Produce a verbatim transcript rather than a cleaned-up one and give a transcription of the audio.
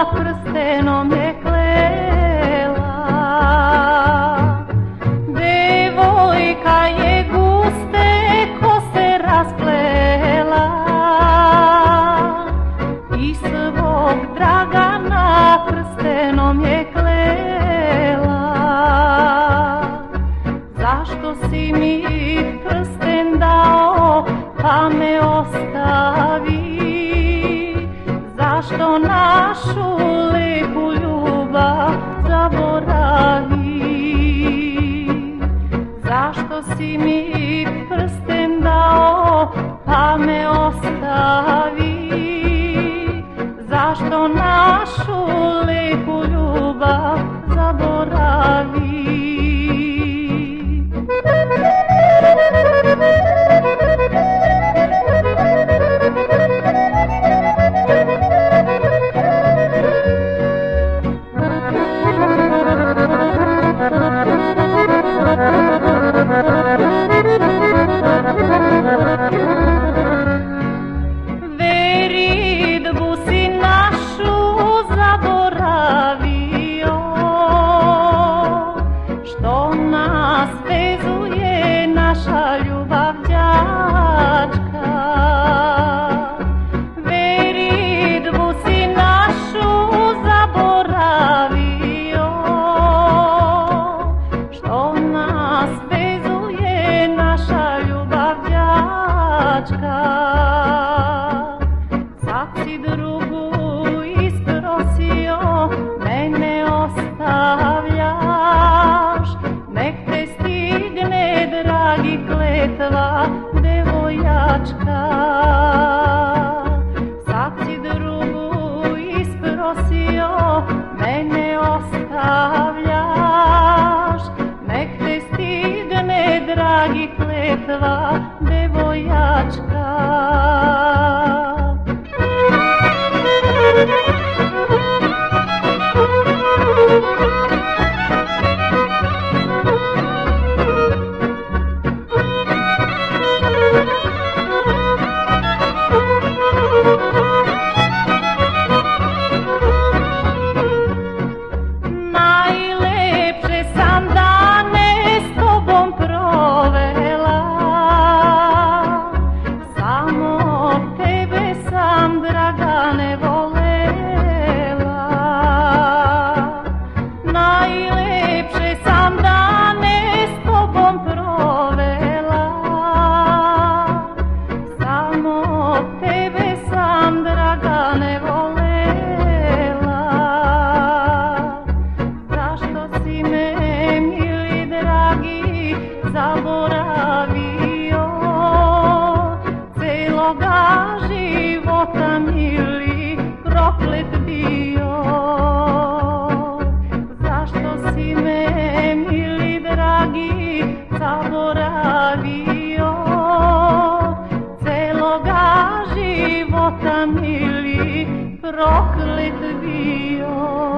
prstenom je klela. Devojka je guste kose rasplela i svog Dragana prstenom je klela. Zašto si mi prsten dao pa me ostavi? Zašto našu lepu ljubav zaboravi? Zašto si mi prsten dao pa me ostavi? Zašto našu lepu ljubav zaboravi? Veridbu si našu zaboravio, što nas vezuje naša ljubav đačka. Veridbu si našu zaboravio, što nas vezuje naša ljubav đačka. Sad si drugu isprosio, mene ostavljaš. Nek te stigne, dragi, kletva devojačka. Sad si drugu isprosio, mene ostavljaš. Nek te stigne, dragi, kletva devojačka. Najlepše sam dane s tobom provela, samo tebe sam, Dragane, volela. Najlepše sam dane s tobom provela, samo tebe sam, Dragane, volela. Zašto si me, mili dragi, zaboravio? Celoga života, mili, proklet bio. Zašto si me, mili dragi, zaboravio? Celoga života, mili, proklet bio.